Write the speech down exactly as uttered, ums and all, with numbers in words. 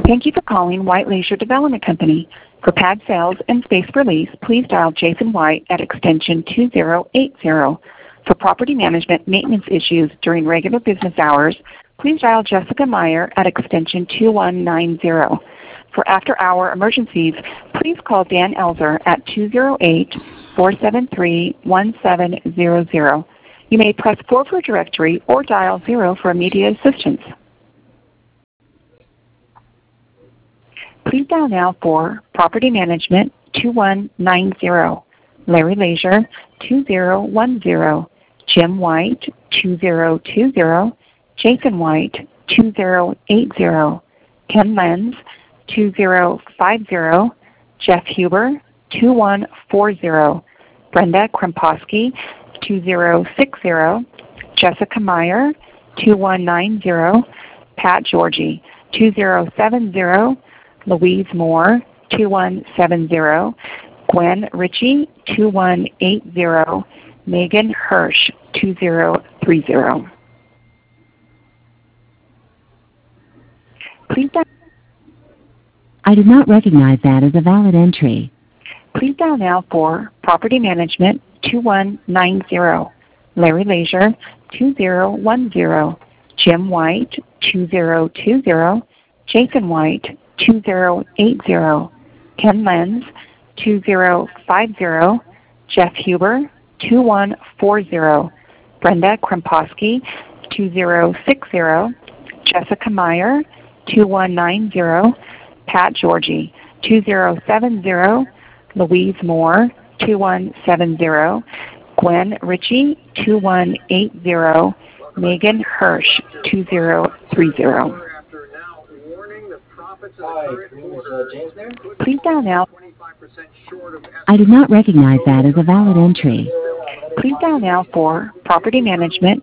Thank you for calling White Leisure Development Company. For pad sales and space for lease, please dial Jason White at extension two zero eight zero. For property management maintenance issues during regular business hours, please dial Jessica Meyer at extension two one nine zero. For after-hour emergencies, please call Dan Elzer at two zero eight, four seven three, one seven zero zero. You may press four for a directory or dial zero for immediate assistance. Please dial now for property management two one nine zero, Larry Leisure two zero one zero, Jim White two zero two zero, Jason White two zero eight zero, Ken Lenz two zero five zero, Jeff Huber two one four zero, Brenda Kremposki two zero six zero, Jessica Meyer two one nine zero, Pat Georgie two zero seven zero, Louise Moore two one seven zero, Gwen Ritchie two one eight zero, Megan Hirsch two zero three zero. Please dial I did not recognize that as a valid entry. Please dial now for property management two one nine zero, Larry Leisure two zero one zero, Jim White two zero two zero, Jason White two zero eight zero, Ken Lenz two zero five zero, Jeff Huber two one four zero, Brenda Kremposki two zero six zero, Jessica Meyer two one nine zero, Pat Georgie two zero seven zero, Louise Moore two one seven zero, Gwen Ritchie two one eight zero, Megan Hirsch two zero three zero. Hi, is uh, James there? Please dial now. I did not recognize that as a valid entry. Please dial now for property management